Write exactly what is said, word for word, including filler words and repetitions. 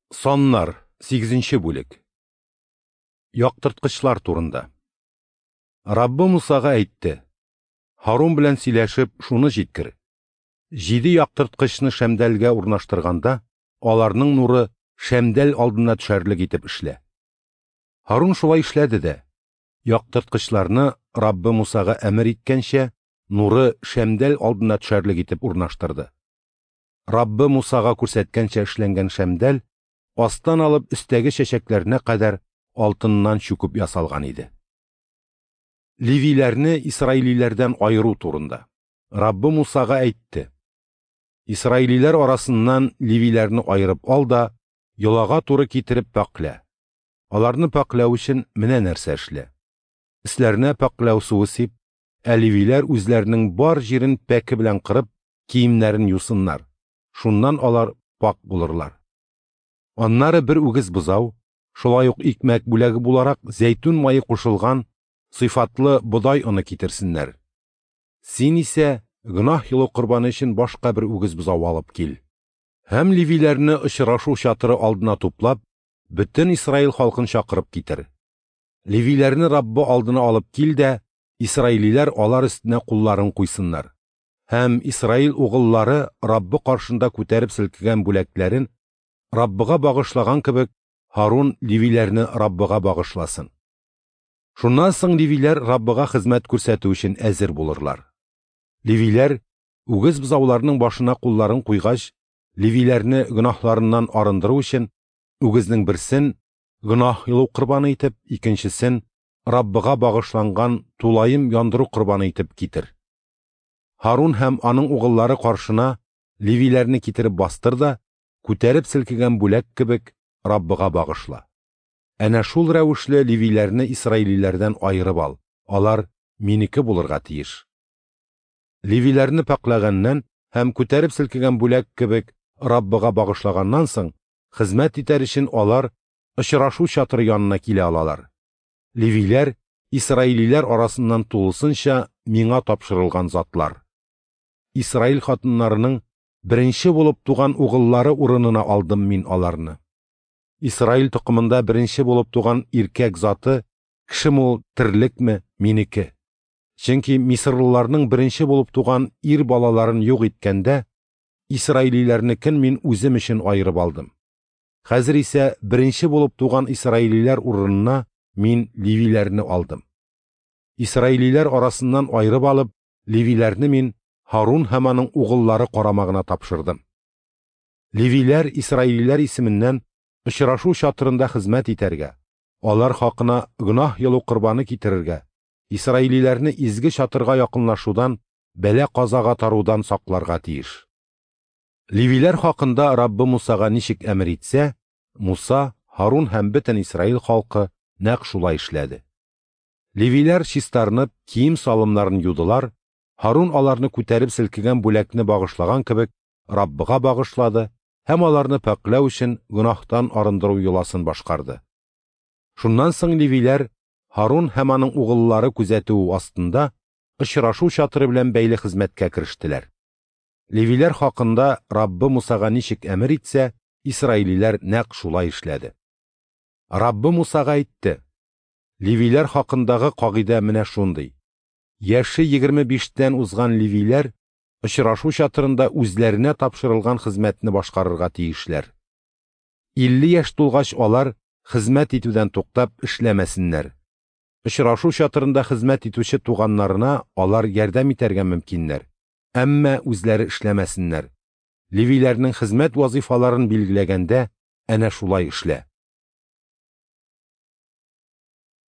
Sonlar сигезенче бүлек. Яктырткычлар турында. Раббы Мусага әйтте: Харун белән сөйләшеп, шуны җиткер. Җиде яктырткычны шәмдәлгә урнаштырганда, аларның нуры шәмдәл алдына төшәрлек итеп эшлә. Харун шулай эшләде дә, яктырткычларны Раббы Мусага әмер иткәнчә, нуры шәмдәл алдына төшәрлек итеп урнаштырды. Раббы Мусага күрсәткәнчә эшләнгән шәмдәл астан алып өстәге чәчәкләренә кадәр алтыннан чүкүп ясалган иде. Ливиләрне Исраилиләрдән айыру турында. Раббы Мусага әйтте: Исраилиләр арасыннан ливиләрне айырып ал да, йолага туры китереп паклә. Аларны паклау өчен менә нәрсә эшлә. Өсләренә паклау суы сип, ә ливиләр үзләренең бар җирен пәке белән кырып, киемнәрен юсыннар. Шуннан алар пак булырлар. Аннары бер үгез бузау, шулай ук икмәк бүләге буларак зәйтүн майы кушылган сыйфатлы бодай оны китерсеннәр. Син исә гөнаһ юлы корбаны өчен башка бер үгез бузау алып кил. Һәм ливиләрне очрашу чатыры алдына туплап, бөтен Исраил халкын чакырып китер. Ливиләрне Раббы алдына алып кил дә, Исраилиләр алар өстенә кулларын куйсыннар. Һәм Исраил угыллары Раббы каршында күтәреп селкегән бүләкләрен Раббыга багышлаган кебек, Харун ливиләрне Раббыга багышласын. Шуннан соң ливиләр Раббыга хезмәт күрсәтү өчен әзер булырлар. Ливиләр үгез бузауларның башына кулларын куйгач, ливиләрне гөнаһларыннан арындыру өчен үгезнең берсен гөнаһ юлы корбаны итеп, икенчесен Раббыга багышланган тулайым яндыру корбаны итеп китер. Харун һәм аның угыллары каршына ливиләрне китереп бастыр да, күтәреп селкегән бүләк кебек Раббыга багышла. Әнә шул рәвешле ливиләрне Исраилиләрдән айырып ал. Алар минеке булырга тиеш. Ливиләрне паклаганнан һәм күтәреп селкегән бүләк кебек Раббыга багышлаганнан соң, хезмәт итәр өчен алар очрашу чатыры янына килә алалар. Ливиләр Исраилиләр арасыннан тулысынча миңа тапшырылган затлар. Исраил хатыннарының беренче булып туган угыллары урынына алдым мин аларны. Исраил тукымында беренче булып туган иркәк заты, кешеме ул, терлекме, минеке. Чөнки Мисырлыларның беренче булып туган ир балаларын юк иткәндә, Исраилиләрнекен мин үзем өчен айырып алдым. Хәзер исә беренче булып туган Исраилиләр урынына мин ливиләрне алдым. Исраилиләр арасыннан айырып алып, ливиләрне мин Харун һәм аның угыллары карамагына тапшырдым. Ливиләр Исраилиләр исеменнән очрашу чатырында хезмәт итәргә, алар хакына гөнаһ юлы корбаны китерергә, Исраилиләрне изге чатырга якынлашудан, бәла-казага тарудан сакларга тиеш. Ливиләр хакында Раббы Мусага ничек әмер итсә, Муса, Харун һәм бөтен Исраил халкы нәкъ шулай эшләде. Ливиләр чистарынып, кием салымнарын юдылар, Харун аларны күтәреп селкегән бүләкне багышлаган кебек Раббыга багышлады һәм аларны паклау өчен гөнаһтан арындыру юласын башкарды. Шуннан соң ливиләр Харун һәм аның угыллары күзәтүе астында очрашу чатыры белән бәйле хезмәткә керештеләр. Ливиләр хакында Раббы Мусага ничек әмер итсә, Исраилиләр нәкъ шулай эшләде. Раббы Мусага әйтте: Ливиләр хакындагы кагыйдә менә шундый. Яше егерме биштән узган ливиләр очрашу чатырында үзләренә тапшырылган хезмәтне башкарырга тиешләр. илле яшь тулгач алар хезмәт итүдән туктап эшләмәсеннәр. Очрашу чатырында хезмәт итүче туганнарына алар ярдәм итәргә мөмкиннәр, әмма үзләре эшләмәсеннәр. Ливиләрнең хезмәт вазифаларын билгеләгәндә әнә шулай эшлә.